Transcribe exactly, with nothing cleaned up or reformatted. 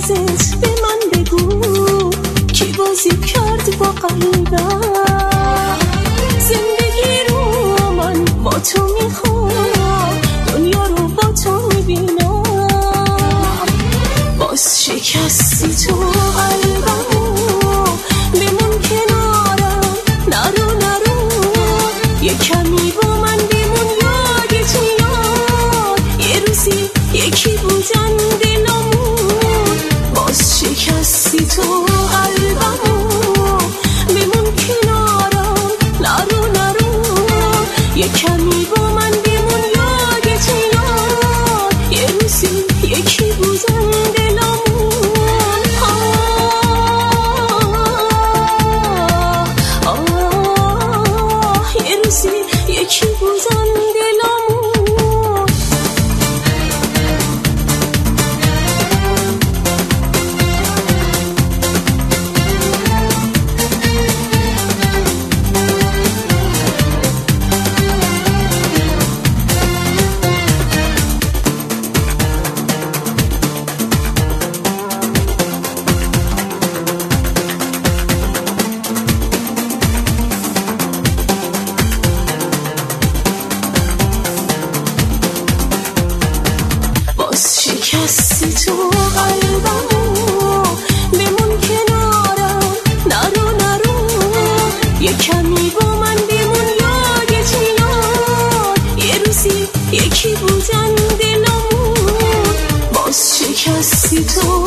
رازت به من بگو کی بازی کرد با قلبم. زندگی رو من با تو میخوام، دنیا رو با تو میبینم. باز شکستی تو قلبمو، بمون کنارم، نرو نرو. یه کمی با من بمون، یادت میاد یه روزی یکی بودن دلمون. باز شکستی تو قلبمو، بمون کنارم، نرو نرو. یه کمی با من بمون، یادت میاد یه روزی یکی بودن دلمون. آه آه یه روزی یکی بودن دلمون. شکستی تو قلبمو، بمون کنارم، نرو نرو. یه کمی با من بمون، یادت میاد یه روزی یکی بودن دلمون. باز شکستی تو